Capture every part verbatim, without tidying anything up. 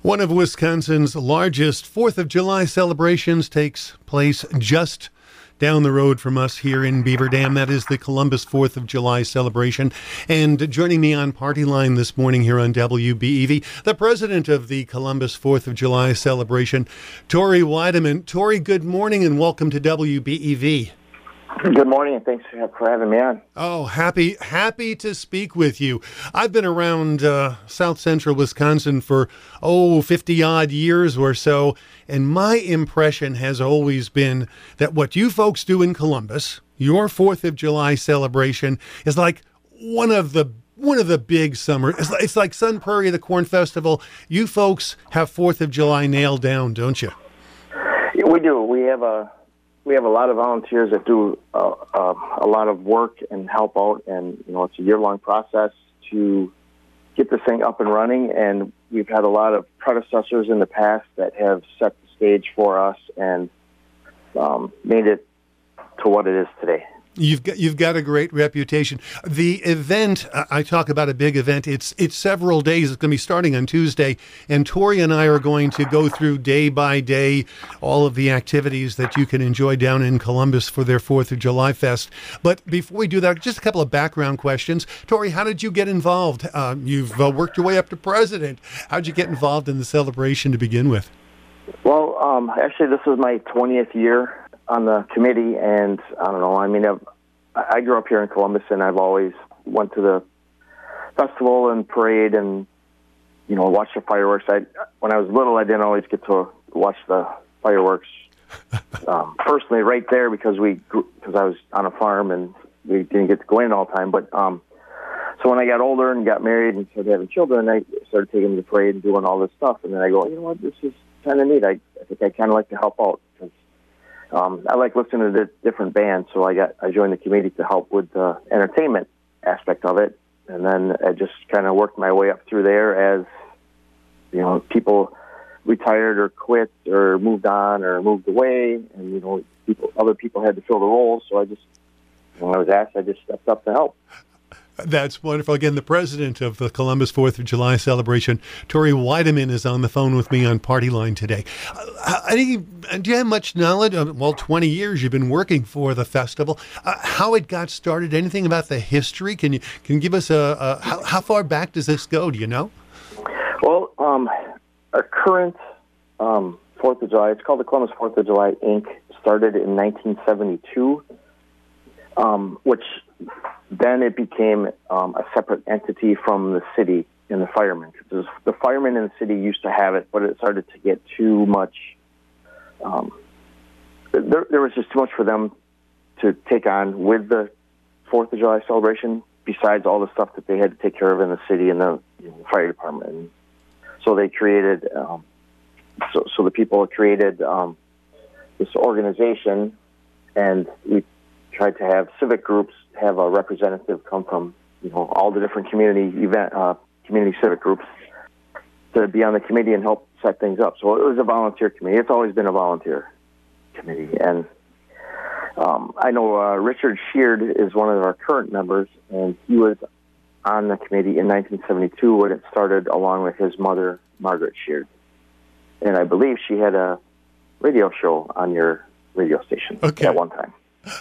One of Wisconsin's largest fourth of July celebrations takes place just down the road from us here in Beaver Dam. That is the Columbus fourth of July celebration. And joining me on Party Line this morning here on W B E V, the president of the Columbus fourth of July celebration, Tori Weideman. Tori, good morning and welcome to W B E V. Good morning, and thanks for having me on. Oh, happy happy to speak with you. I've been around uh, South Central Wisconsin for, oh, fifty-odd years or so, and my impression has always been that what you folks do in Columbus, your fourth of July celebration, is like one of the one of the big summer. It's like, it's like Sun Prairie, the Corn Festival. You folks have fourth of July nailed down, don't you? Yeah, we do. We have a... We have a lot of volunteers that do uh, uh, a lot of work and help out, and you know it's a year-long process to get this thing up and running. And we've had a lot of predecessors in the past that have set the stage for us and um, made it to what it is today. You've got you've got a great reputation. The event, I talk about a big event. It's it's several days. It's going to be starting on Tuesday, and Tori and I are going to go through day by day all of the activities that you can enjoy down in Columbus for their fourth of July Fest. But before we do that, just a couple of background questions. Tori, how did you get involved? Uh, you've uh, worked your way up to president. How did you get involved in the celebration to begin with? Well, um, actually, this is my twentieth year on the committee, and I don't know, I mean, I've, I grew up here in Columbus, and I've always went to the festival and parade and, you know, watched the fireworks. I, when I was little, I didn't always get to watch the fireworks um, personally right there because we, because I was on a farm and we didn't get to go in all the time, but um, so when I got older and got married and started having children, I started taking them to parade and doing all this stuff, and then I go, you know what, this is kind of neat. I, I think I kind of like to help out. Um, I like listening to the different bands, so I got I joined the committee to help with the entertainment aspect of it, and then I just kind of worked my way up through there as, you know, people retired or quit or moved on or moved away, and, you know, people other people had to fill the roles, so I just, when I was asked, I just stepped up to help. That's wonderful. Again, the president of the Columbus fourth of July celebration, Tori Weideman, is on the phone with me on Party Line today. Uh, any, do you have much knowledge? Of, well, twenty years you've been working for the festival. Uh, how it got started? Anything about the history? Can you can you give us a, a how, how far back does this go? Do you know? Well, um, our current um, fourth of July, it's called the Columbus fourth of July Incorporated, started in nineteen seventy-two, um, which then it became um, a separate entity from the city and the firemen. Because the firemen in the city used to have it, but it started to get too much. Um, there, there was just too much for them to take on with the fourth of July celebration, besides all the stuff that they had to take care of in the city and the, you know, fire department. And so they created, um, so, so the people created um, this organization, and we tried to have civic groups have a representative come from, you know, all the different community event, uh, community civic groups to be on the committee and help set things up. So it was a volunteer committee. It's always been a volunteer committee. And um, I know uh, Richard Sheard is one of our current members, and he was on the committee in nineteen seventy-two when it started, along with his mother, Margaret Sheard. And I believe she had a radio show on your radio station okay. at one time.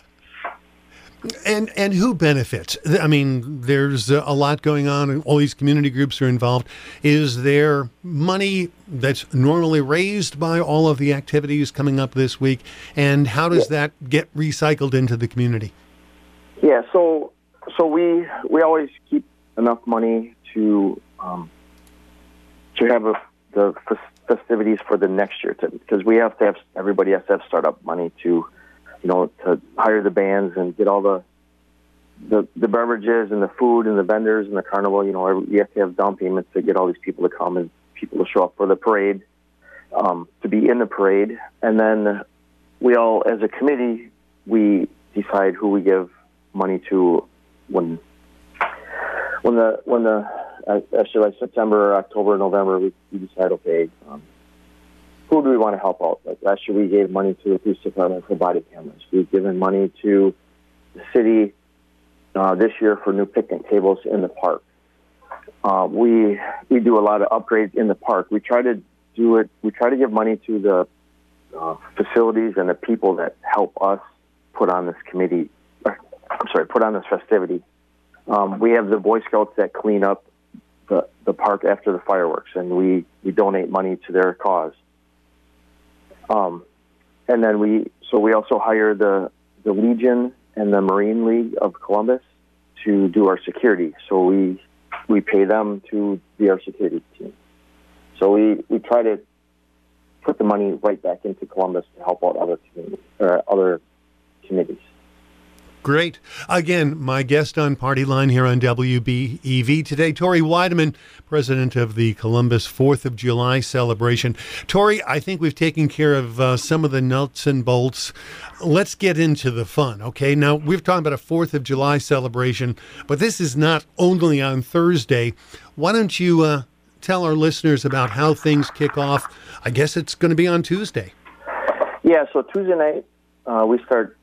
And and who benefits? I mean, there's a lot going on, and all these community groups are involved. Is there money that's normally raised by all of the activities coming up this week? And how does yeah. that get recycled into the community? Yeah, so so we we always keep enough money to um, to have a, the festivities for the next year, because we have to have everybody has to have startup money to, you know, to hire the bands and get all the, the the beverages and the food and the vendors and the carnival. You know, we have to have down payments to get all these people to come and people to show up for the parade, um, to be in the parade. And then we all, as a committee, we decide who we give money to when when the when the uh, actually like September, October, November. We, we decide, okay, um, who do we want to help out? Like last year, we gave money to the police department for body cameras. We've given money to the city uh, this year for new picnic tables in the park. Uh, we we do a lot of upgrades in the park. We try to do it. We try to give money to the uh, facilities and the people that help us put on this committee. Or, I'm sorry, put on this festivity. Um, we have the Boy Scouts that clean up the, the park after the fireworks, and we, we donate money to their cause. Um, and then we so we also hire the the Legion and the Marine League of Columbus to do our security. So we we pay them to be our security team. So we, we try to put the money right back into Columbus to help out other communities or other committees. Great. Again, my guest on Party Line here on W B E V today, Tori Weideman, president of the Columbus fourth of July celebration. Tori, I think we've taken care of uh, some of the nuts and bolts. Let's get into the fun, okay? Now, we've talked about a fourth of July celebration, but this is not only on Thursday. Why don't you uh, tell our listeners about how things kick off? I guess it's going to be on Tuesday. Yeah, so Tuesday night, uh, we start...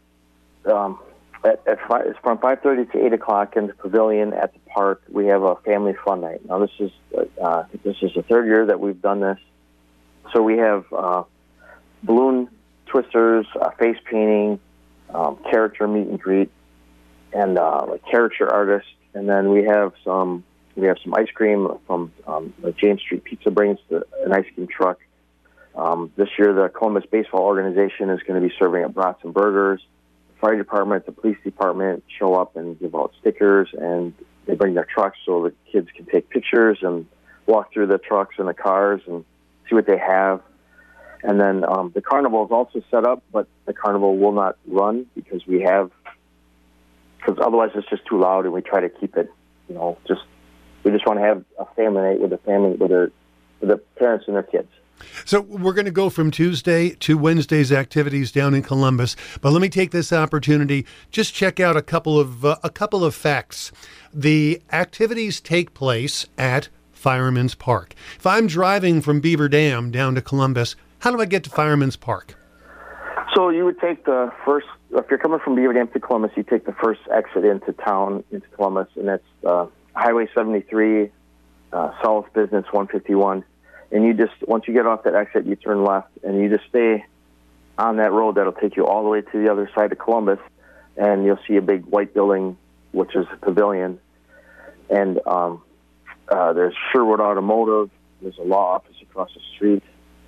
Um, At, at five, it's from five thirty to eight o'clock in the pavilion at the park. We have a family fun night. Now, this is uh, this is the third year that we've done this. So we have uh, balloon twisters, uh, face painting, um, character meet and greet, and uh, like caricature artists. And then we have some we have some ice cream from um, the James Street Pizza brings the, an ice cream truck. Um, this year, the Columbus Baseball Organization is going to be serving up brats and burgers. Fire department, the police department show up and give out stickers, and they bring their trucks so the kids can take pictures and walk through the trucks and the cars and see what they have. And then um, the carnival is also set up, but the carnival will not run because we have, because otherwise it's just too loud, and we try to keep it, you know, just, we just want to have a family night with the family, with their, with the parents and their kids. So we're going to go from Tuesday to Wednesday's activities down in Columbus. But let me take this opportunity, just check out a couple of uh, a couple of facts. The activities take place at Fireman's Park. If I'm driving from Beaver Dam down to Columbus, how do I get to Fireman's Park? So you would take the first, if you're coming from Beaver Dam to Columbus, you take the first exit into town, into Columbus, and that's uh, Highway seventy-three, uh, South Business one fifty-one. And you just, once you get off that exit, you turn left, and you just stay on that road. That'll take you all the way to the other side of Columbus, and you'll see a big white building, which is a pavilion. And um, uh, there's Sherwood Automotive. There's a law office across the street.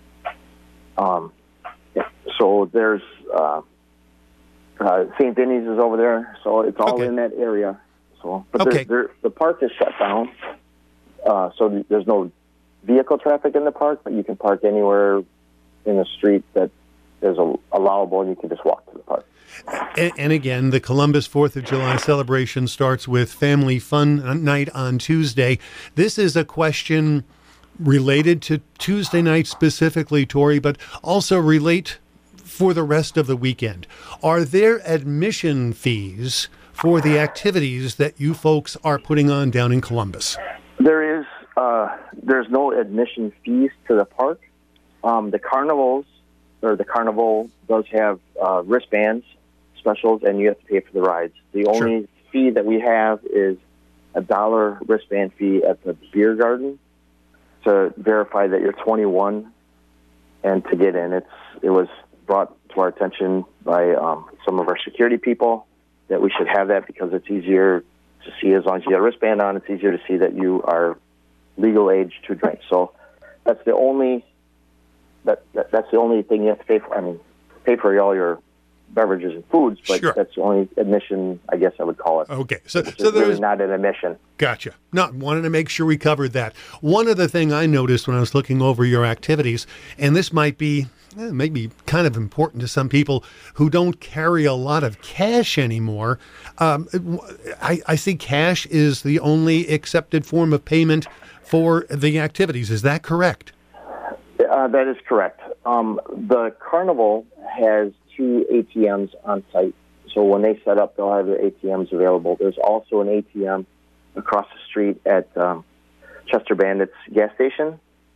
Um, so there's uh, uh, Saint Denis is over there. So it's all okay. in that area. So, but okay. there, the park is shut down, uh, so there's no vehicle traffic in the park, but you can park anywhere in the street that is allowable, and you can just walk to the park. And, and again, the Columbus fourth of July celebration starts with Family Fun Night on Tuesday. This is a question related to Tuesday night specifically, Tori, but also relate for the rest of the weekend. Are there admission fees for the activities that you folks are putting on down in Columbus? There is. Uh, there's no admission fees to the park. Um, the carnivals, or the carnival does have uh, wristbands specials, and you have to pay for the rides. The only sure. fee that we have is a dollar wristband fee at the beer garden to verify that you're twenty-one and to get in. It's it was brought to our attention by um, some of our security people that we should have that because it's easier to see as long as you have a wristband on. It's easier to see that you are legal age to drink. So that's the only that, that that's the only thing you have to pay for. I mean, pay for all your beverages and foods, but sure. that's the only admission, I guess I would call it. Okay, so which so is there's really not an admission. Gotcha. No, wanted to make sure we covered that. One other thing I noticed when I was looking over your activities, and this might be eh, maybe kind of important to some people who don't carry a lot of cash anymore. Um, I, I see cash is the only accepted form of payment for the activities. Is that correct? Uh, that is correct. Um, the carnival has two A T Ms on site. So when they set up, they'll have their A T Ms available. There's also an A T M across the street at um, Chester Bandit's gas station.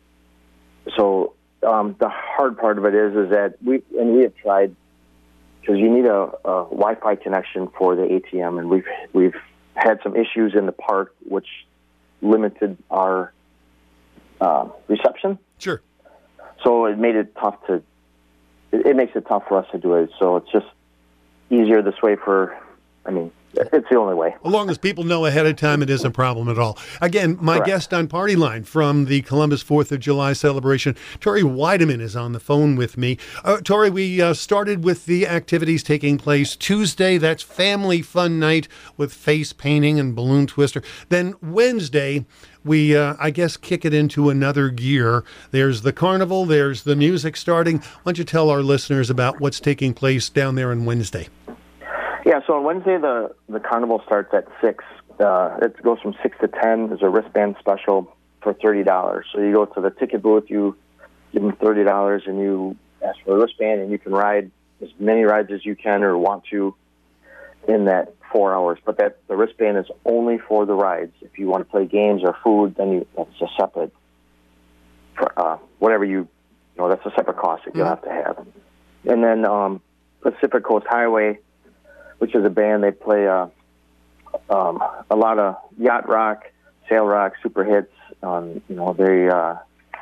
So um, the hard part of it is is that we, and we have tried, because you need a, a Wi-Fi connection for the A T M, and we've we've had some issues in the park which limited our uh, reception. Sure. so it made it tough to. It, it makes it tough for us to do it. So it's just easier this way for. I mean, it's the only way. As long as people know ahead of time, it isn't a problem at all. Again, my Correct. guest on Party Line from the Columbus fourth of July celebration, Tori Weideman, is on the phone with me. Uh, Tori, we uh, started with the activities taking place Tuesday. That's family fun night with face painting and balloon twister. Then Wednesday, we, uh, I guess, kick it into another gear. There's the carnival. There's the music starting. Why don't you tell our listeners about what's taking place down there on Wednesday? Yeah, so on Wednesday, the, the carnival starts at six. Uh, it goes from six to ten. There's a wristband special for thirty dollars. So you go to the ticket booth, you give them thirty dollars, and you ask for a wristband, and you can ride as many rides as you can or want to in that four hours. But that the wristband is only for the rides. If you want to play games or food, then you, that's a separate, for, uh, whatever you, you know, that's a separate cost that you Mm-hmm. have to have. And then um, Pacific Coast Highway, which is a band. They play uh, um, a lot of yacht rock, sail rock, super hits. Um, you know, they uh,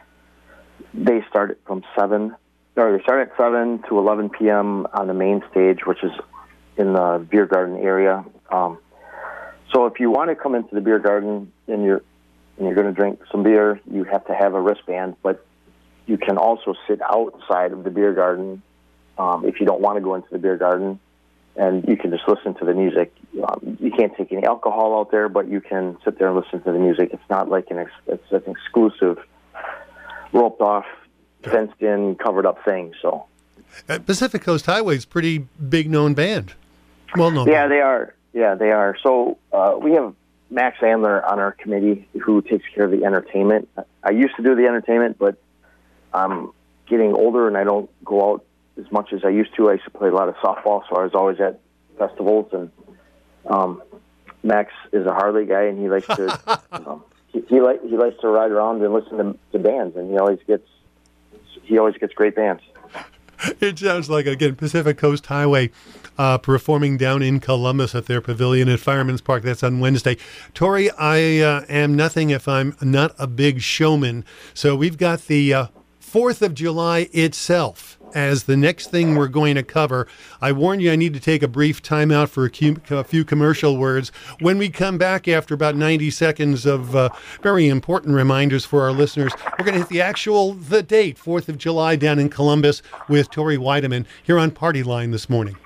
they start from seven, or they start at seven to eleven p.m. on the main stage, which is in the beer garden area. Um, so if you want to come into the beer garden and you're and you're going to drink some beer, you have to have a wristband. But you can also sit outside of the beer garden um, if you don't want to go into the beer garden. And you can just listen to the music. Um, you can't take any alcohol out there, but you can sit there and listen to the music. It's not like an ex- it's an exclusive, roped off, fenced in, covered up thing. So, Uh, Pacific Coast Highway is a pretty big known band. Well known. yeah, they are. Yeah, they are. So uh, we have Max Andler on our committee who takes care of the entertainment. I used to do the entertainment, but I'm getting older and I don't go out as much as I used to. I used to play a lot of softball, so I was always at festivals. And um, Max is a Harley guy, and he likes to um, he, he, like, he likes to ride around and listen to, to bands, and he always gets he always gets great bands. It sounds like, again, Pacific Coast Highway uh, performing down in Columbus at their pavilion at Fireman's Park. That's on Wednesday. Tori, I uh, am nothing if I'm not a big showman. So we've got the uh, fourth of July itself as the next thing we're going to cover. I warned you I need to take a brief timeout for a, cu- a few commercial words. When we come back after about ninety seconds of uh, very important reminders for our listeners, we're going to hit the actual, the date, fourth of July down in Columbus with Tori Weideman here on Party Line this morning.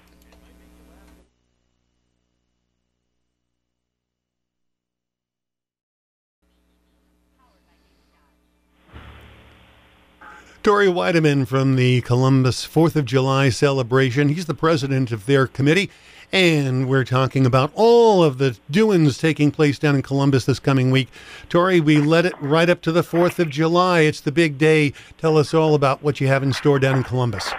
Tori Weideman from the Columbus fourth of July celebration. He's the president of their committee, and we're talking about all of the doings taking place down in Columbus this coming week. Tori, we led it right up to the fourth of July. It's the big day. Tell us all about what you have in store down in Columbus.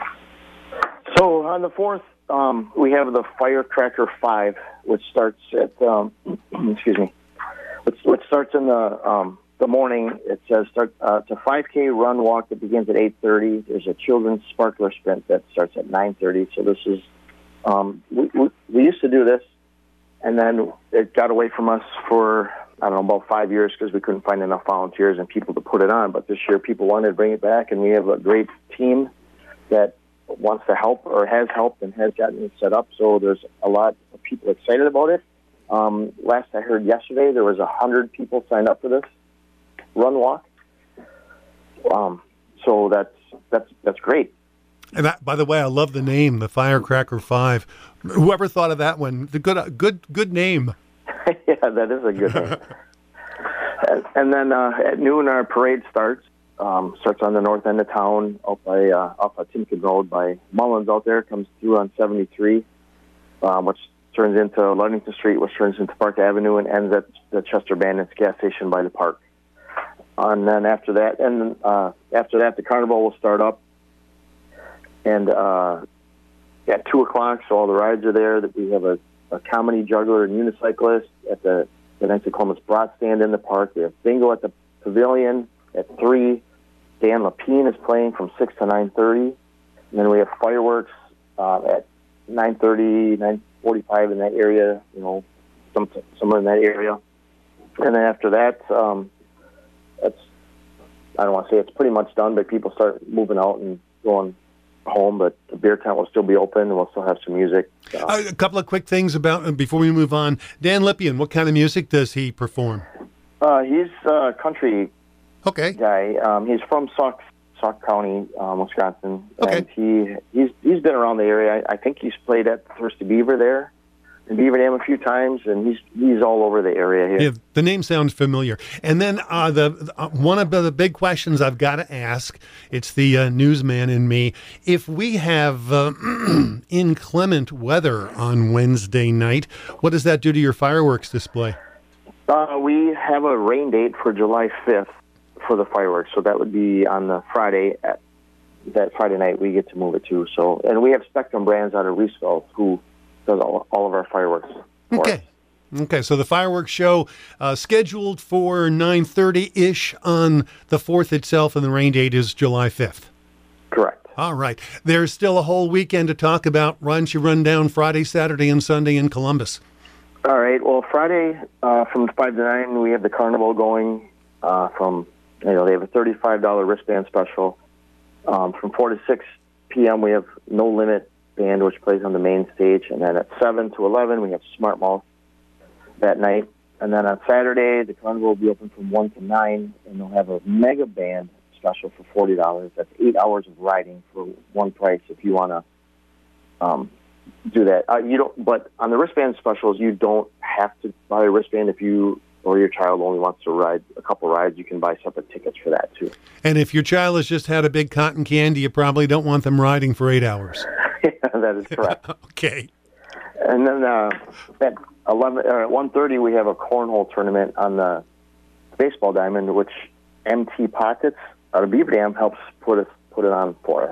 So on the fourth, um, we have the Firecracker Five, which starts at um, excuse me, which, which starts in the um, the morning. It says start uh, it's a five K run walk that begins at eight thirty. There's a children's sparkler sprint that starts at nine thirty. So this is um, we, we we used to do this, and then it got away from us for I don't know about five years because we couldn't find enough volunteers and people to put it on. But this year, people wanted to bring it back, and we have a great team that wants to help or has helped and has gotten it set up. So there's a lot of people excited about it. Um, last I heard yesterday, there was a hundred people signed up for this run walk. Um, so that's that's that's great. And that, by the way, I love the name, the Firecracker Five. Whoever thought of that one, the good good good name. Yeah, that is a good name. and, and then uh, at noon, our parade starts. Um, starts on the north end of town, out by uh, off of Timken Road by Mullins. Out there, comes through on seventy-three, um, which turns into Ludington Street, which turns into Park Avenue, and ends at the Chester Bandits gas station by the park. And then after that, and uh, after that, the carnival will start up. And uh, at two o'clock, so all the rides are there. That we have a, a comedy juggler and unicyclist at the the Knights of Columbus Brat stand in the park. We have bingo at the pavilion at three. Dan Lapine is playing from six to nine thirty, and then we have fireworks uh, at nine thirty, nine forty-five in that area. You know, some somewhere in that area. And then after that, um, that's I don't want to say it's pretty much done, but people start moving out and going home. But the beer tent will still be open, and we'll still have some music. Uh, Uh, a couple of quick things about before we move on. Dan Lippian, what kind of music does he perform? uh, he's a country Okay. guy. Um, he's from Sauk, Sauk County, um, Wisconsin, Okay. and he he's he's been around the area. I, I think he's played at Thirsty Beaver there, in Beaver Dam a few times, and he's he's all over the area here. Yeah, the name sounds familiar. And then uh, the uh, one of the big questions I've got to ask, it's the uh, newsman in me. If we have uh, inclement weather on Wednesday night, what does that do to your fireworks display? Uh, we have a rain date for July fifth for the fireworks, so that would be on the Friday. At, that Friday night, we get to move it to. So, and we have Spectrum Brands out of Reesville who does all, all of our fireworks for Okay. us. Okay, so the fireworks show uh, scheduled for nine thirty-ish on the fourth itself, and the rain date is July fifth. Correct. All right. There's still a whole weekend to talk about. Why don't you run down Friday, Saturday, and Sunday in Columbus? All right. Well, Friday uh, from five to nine, we have the carnival going. Uh, from you know, they have a thirty-five dollars wristband special. Um, from four to six p.m., we have No Limit Band, which plays on the main stage, and then at seven to eleven, we have Smart Mouth that night. And then on Saturday, the carnival will be open from one to nine, and they'll have a mega band special for forty dollars. That's eight hours of riding for one price if you want to um, do that. Uh, you don't, but on the wristband specials, you don't have to buy a wristband if you or your child only wants to ride a couple rides. You can buy separate tickets for that too. And if your child has just had a big cotton candy, you probably don't want them riding for eight hours. That is correct. Okay. And then uh, at eleven or at one thirty, we have a cornhole tournament on the baseball diamond, which M T Pockets out of Beaver Dam helps put us put it on for us,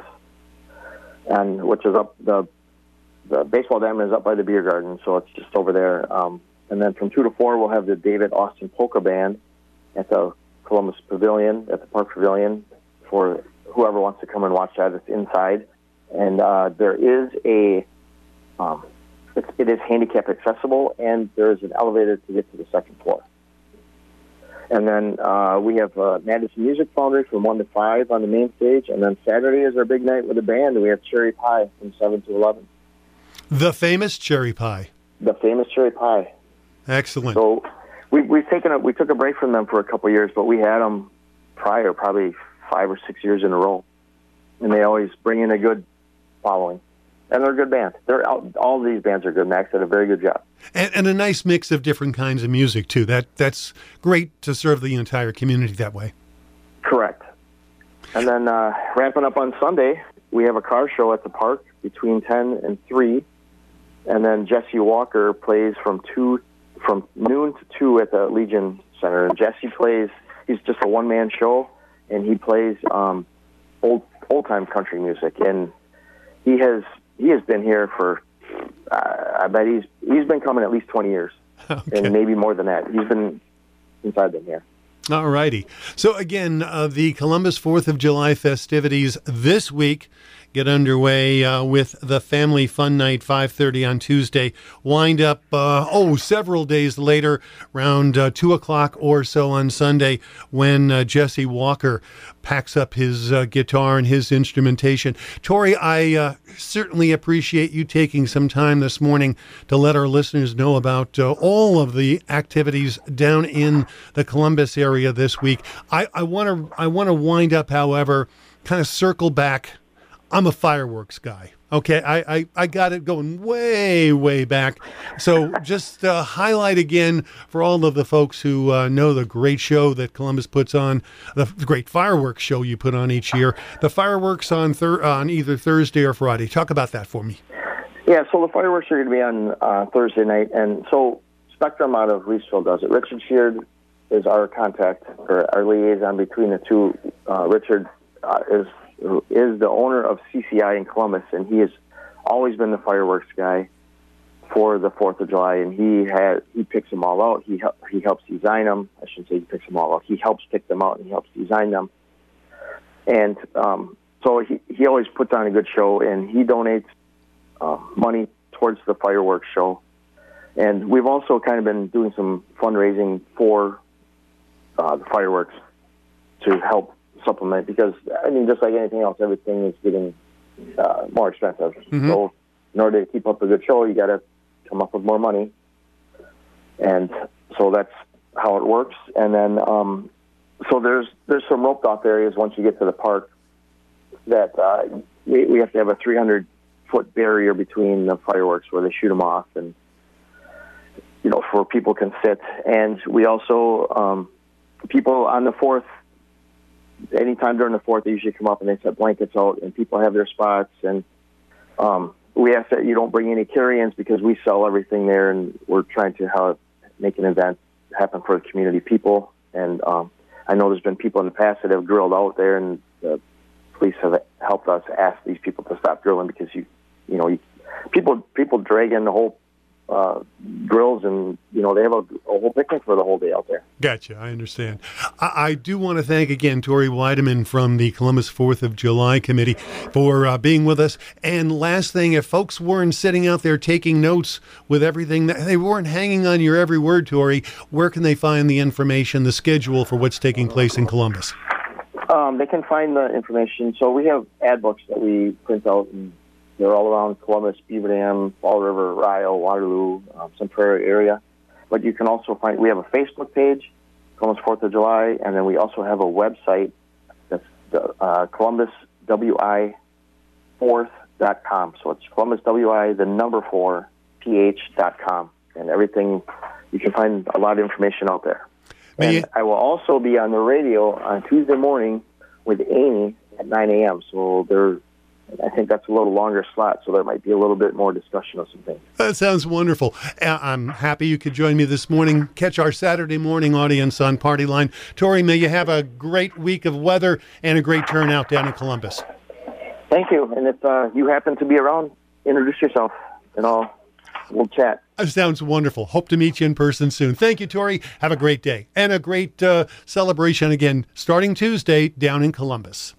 and which is up the the baseball diamond is up by the beer garden, so it's just over there. Um, and then from two to four, we'll have the David Austin Polka Band at the Columbus Pavilion, at the Park Pavilion, for whoever wants to come and watch that. It's inside, and uh, there is a um, it, it is handicap accessible, and there is an elevator to get to the second floor. And then uh, we have uh, Madison Music Foundry from one to five on the main stage, and then Saturday is our big night with the band, and we have Cherry Pie from seven to eleven. The famous cherry pie. The famous Cherry Pie. Excellent. So we we've taken a we took a break from them for a couple of years, but we had them prior, probably five or six years in a row, and they always bring in a good following, and they're a good band. They're all, all of these bands are good. Max did a very good job, And, and a nice mix of different kinds of music too. That that's great to serve the entire community that way. correct. And then uh, wrapping up on Sunday, we have a car show at the park between ten and three, and then Jesse Walker plays from two from noon to two at the Legion Center. And Jesse plays; he's just a one man show, and he plays um, old old time country music. And he has he has been here for uh, I bet he's he's been coming at least twenty years, Okay. and maybe more than that. He's been since I've been here. All righty. So again, uh, the Columbus fourth of July festivities this week get underway uh, with the Family Fun Night, five thirty on Tuesday. Wind up, uh, oh, several days later, around uh, two o'clock or so on Sunday, when uh, Jesse Walker packs up his uh, guitar and his instrumentation. Tori, I uh, certainly appreciate you taking some time this morning to let our listeners know about uh, all of the activities down in the Columbus area this week. I, I want to I want to wind up, however, kind of circle back. I'm a fireworks guy. Okay, I, I, I got it going way, way back. So just uh, highlight again for all of the folks who uh, know the great show that Columbus puts on, the great fireworks show you put on each year, the fireworks on thir- on either Thursday or Friday. Talk about that for me. Yeah, so the fireworks are going to be on uh, Thursday night, and so Spectrum out of Reesville does it. Richard Sheard is our contact, or our liaison between the two. Uh, Richard uh, is is the owner of C C I in Columbus, and he has always been the fireworks guy for the fourth of July, and he has he picks them all out. He he helps design them. I shouldn't say he picks them all out. He helps pick them out, and he helps design them. And um, so he, he always puts on a good show, and he donates uh, money towards the fireworks show. And we've also kind of been doing some fundraising for uh, the fireworks to help supplement because, I mean, just like anything else, everything is getting uh, more expensive. Mm-hmm. So in order to keep up a good show, you got to come up with more money. And so that's how it works. And then, um, so there's there's some roped off areas once you get to the park that uh, we, we have to have a three hundred foot barrier between the fireworks where they shoot them off, and you know, for people can sit. And we also um, people on the fourth, anytime during the fourth, they usually come up and they set blankets out, and people have their spots. And um, we ask that you don't bring any carry-ins because we sell everything there, and we're trying to have, make an event happen for the community people. And um, I know there's been people in the past that have grilled out there, and the police have helped us ask these people to stop grilling because you, you know, you, people people drag in the whole uh, grills, and you know they have a, a whole picnic for the whole day out there. Gotcha, I understand. I, I do want to thank again Tori Weideman from the Columbus Fourth of July Committee for uh, being with us. And last thing, if folks weren't sitting out there taking notes with everything, that they weren't hanging on your every word, Tori, where can they find the information, the schedule for what's taking place in Columbus? Um, they can find the information. So we have ad books that we print out, and they're all around Columbus, Beaver Dam, Fall River, Rio, Waterloo, um, Sun Prairie area. But you can also find, we have a Facebook page, Columbus Fourth of July, and then we also have a website that's uh, Columbus W I fourth dot com. So it's Columbus W I, the number four, P H dot com. And everything, you can find a lot of information out there. And you- I will also be on the radio on Tuesday morning with Amy at nine a.m. So there, I think that's a little longer slot, so there might be a little bit more discussion of some things. That sounds wonderful. Uh, I'm happy you could join me this morning. Catch our Saturday morning audience on Party Line. Tori, may you have a great week of weather and a great turnout down in Columbus. Thank you. And if uh, you happen to be around, introduce yourself, and I'll we'll chat. That sounds wonderful. Hope to meet you in person soon. Thank you, Tori. Have a great day and a great uh, celebration again starting Tuesday down in Columbus.